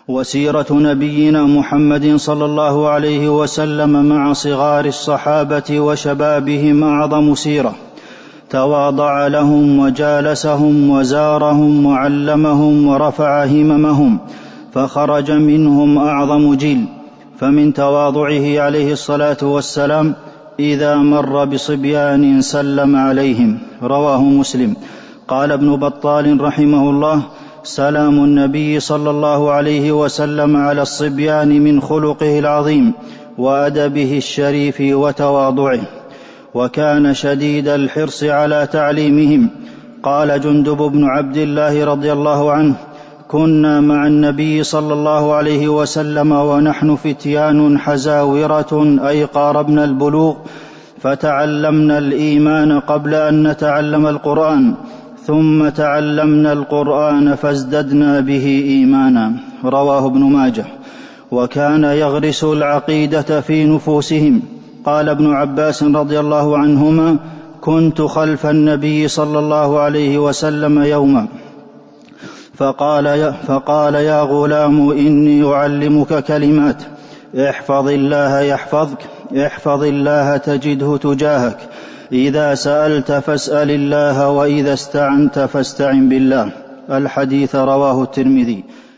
وسيرة نبينا محمد صلى الله عليه وسلم مع صغار الصحابة وشبابهم أعظم سيرة. تواضع لهم وجالسهم وزارهم وعلمهم ورفع هممهم، فخرج منهم أعظم جيل. فمن تواضعه عليه الصلاة والسلام إذا مر بصبيان سلم عليهم، رواه مسلم. قال ابن بطال رحمه الله: سلام النبي صلى الله عليه وسلم على الصبيان من خلقه العظيم وأدبه الشريف وتواضعه، وكان شديد الحرص على تعليمهم. قال جندب بن عبد الله رضي الله عنه: كنا مع النبي صلى الله عليه وسلم ونحن فتيان حزاورة أي قاربنا البلوغ، فتعلمنا الإيمان قبل أن نتعلم القرآن، ثم تعلمنا القرآن فازددنا به إيمانا، رواه ابن ماجه. وكان يغرس العقيدة في نفوسهم. قال ابن عباس رضي الله عنهما: كنت خلف النبي صلى الله عليه وسلم يوما فقال يا غلام إني أعلمك كلمات، احفظ الله يحفظك، احفظ الله تجده تجاهك، إذا سألت فاسأل الله، وإذا استعنت فاستعن بالله. الحديث رواه الترمذي.